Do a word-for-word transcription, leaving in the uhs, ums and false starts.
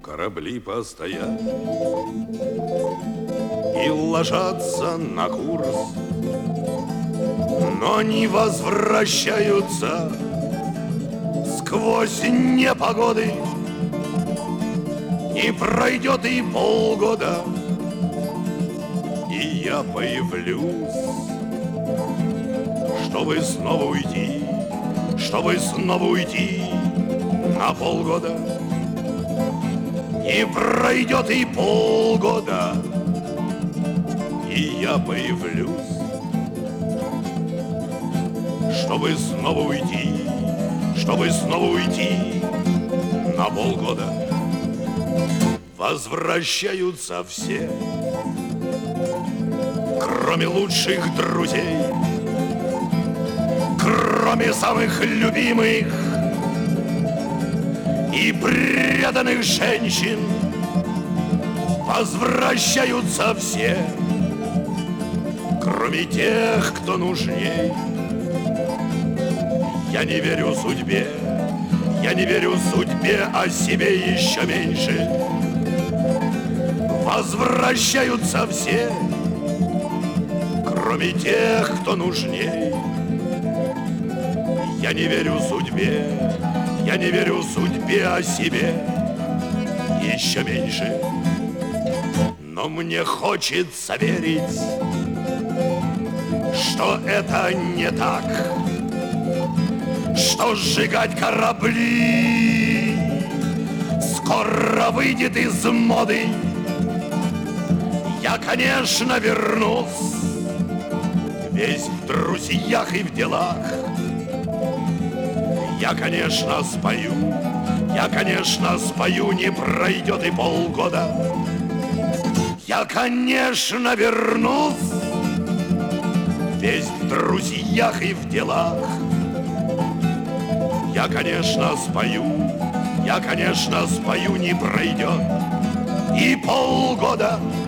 корабли постоят и ложатся на курс, но не возвращаются сквозь непогоды. Не пройдет и полгода, и я появлюсь, чтобы снова уйти, чтобы снова уйти на полгода. Не пройдет и полгода, и я появлюсь, чтобы снова уйти, чтобы снова уйти на полгода. Возвращаются все, кроме лучших друзей, кроме самых любимых и преданных женщин. Возвращаются все, кроме тех, кто нужней. Я не верю судьбе, я не верю судьбе, а себе еще меньше. Возвращаются все, кроме тех, кто нужней. Я не верю судьбе, я не верю судьбе, а себе еще меньше. Но мне хочется верить, что это не так, что сжигать корабли скоро выйдет из моды. Я, конечно, вернусь, весь в друзьях и в делах. Я, конечно, спою, я, конечно, спою, не пройдет и полгода. Я, конечно, вернусь, весь в друзьях и в делах. Я, конечно, спою, я, конечно, спою, не пройдет и полгода.